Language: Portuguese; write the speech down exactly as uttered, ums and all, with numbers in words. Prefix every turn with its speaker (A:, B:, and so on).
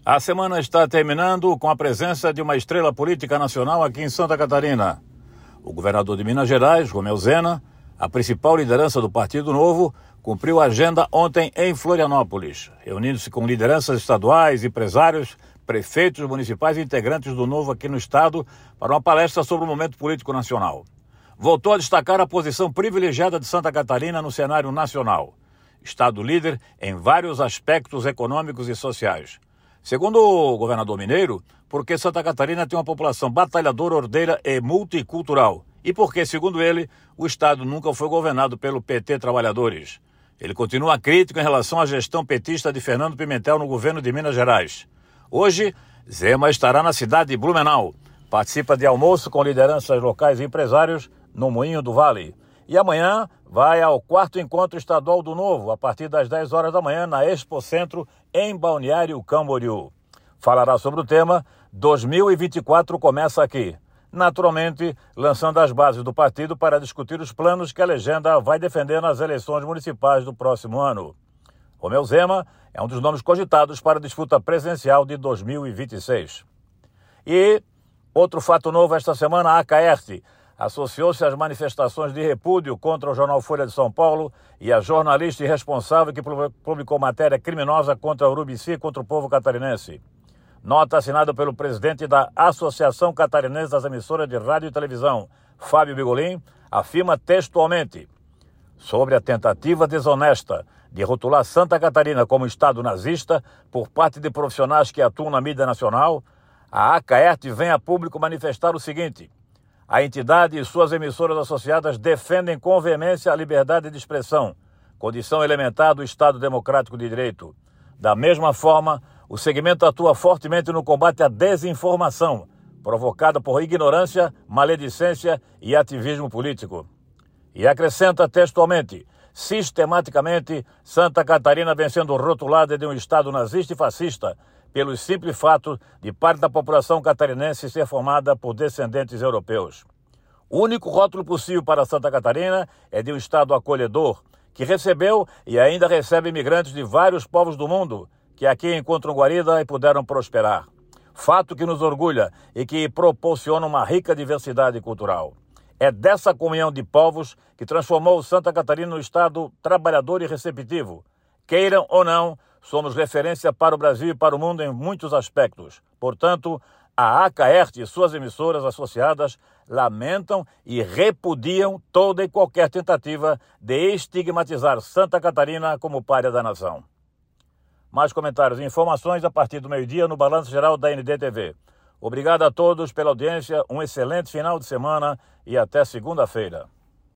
A: A semana está terminando com a presença de uma estrela política nacional aqui em Santa Catarina. O governador de Minas Gerais, Romeu Zema, a principal liderança do Partido Novo, cumpriu a agenda ontem em Florianópolis, reunindo-se com lideranças estaduais, empresários, prefeitos municipais e integrantes do Novo aqui no estado para uma palestra sobre o momento político nacional. Voltou a destacar a posição privilegiada de Santa Catarina no cenário nacional. Estado líder em vários aspectos econômicos e sociais. Segundo o governador mineiro, porque Santa Catarina tem uma população batalhadora, ordeira e multicultural. E porque, segundo ele, o estado nunca foi governado pelo P T Trabalhadores. Ele continua crítico em relação à gestão petista de Fernando Pimentel no governo de Minas Gerais. Hoje, Zema estará na cidade de Blumenau. Participa de almoço com lideranças locais e empresários no Moinho do Vale. E amanhã vai ao quarto encontro estadual do Novo, a partir das dez horas da manhã, na Expo Centro, em Balneário Camboriú. Falará sobre o tema dois mil e vinte e quatro começa aqui. Naturalmente, lançando as bases do partido para discutir os planos que a legenda vai defender nas eleições municipais do próximo ano. Romeu Zema é um dos nomes cogitados para a disputa presidencial de dois mil e vinte e seis. E outro fato novo esta semana, a Acaerte associou-se às manifestações de repúdio contra o jornal Folha de São Paulo e a jornalista irresponsável que publicou matéria criminosa contra a Urubici e contra o povo catarinense. Nota assinada pelo presidente da Associação Catarinense das Emissoras de Rádio e Televisão, Fábio Bigolin, afirma textualmente: sobre a tentativa desonesta de rotular Santa Catarina como estado nazista por parte de profissionais que atuam na mídia nacional, a Acaerte vem a público manifestar o seguinte: a entidade e suas emissoras associadas defendem com veemência a liberdade de expressão, condição elementar do Estado Democrático de Direito. Da mesma forma, o segmento atua fortemente no combate à desinformação, provocada por ignorância, maledicência e ativismo político. E acrescenta textualmente: sistematicamente, Santa Catarina vem sendo rotulada de um Estado nazista e fascista, pelo simples fato de parte da população catarinense ser formada por descendentes europeus. O único rótulo possível para Santa Catarina é de um Estado acolhedor, que recebeu e ainda recebe imigrantes de vários povos do mundo, que aqui encontram guarida e puderam prosperar. Fato que nos orgulha e que proporciona uma rica diversidade cultural. É dessa comunhão de povos que transformou Santa Catarina no Estado trabalhador e receptivo. Queiram ou não, somos referência para o Brasil e para o mundo em muitos aspectos. Portanto, a Acaerte e suas emissoras associadas lamentam e repudiam toda e qualquer tentativa de estigmatizar Santa Catarina como pária da nação. Mais comentários e informações a partir do meio-dia no Balanço Geral da N D T V. Obrigado a todos pela audiência, um excelente final de semana e até segunda-feira.